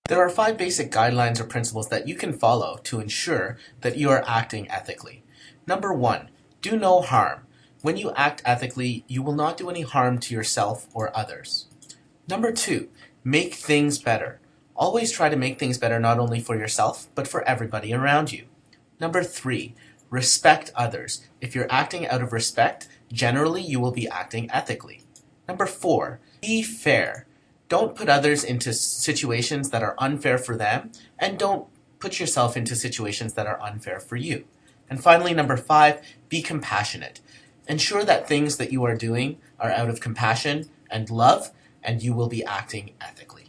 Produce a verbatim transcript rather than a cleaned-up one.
There are five basic guidelines or principles that you can follow to ensure that you are acting ethically. Number one, do no harm. When you act ethically, you will not do any harm to yourself or others. Number two, make things better. Always try to make things better not only for yourself, but for everybody around you. Number three, respect others. If you're acting out of respect, generally you will be acting ethically. Number four, be fair. Don't put others into situations that are unfair for them, and don't put yourself into situations that are unfair for you. And finally, number five, be compassionate. Ensure that things that you are doing are out of compassion and love, and you will be acting ethically.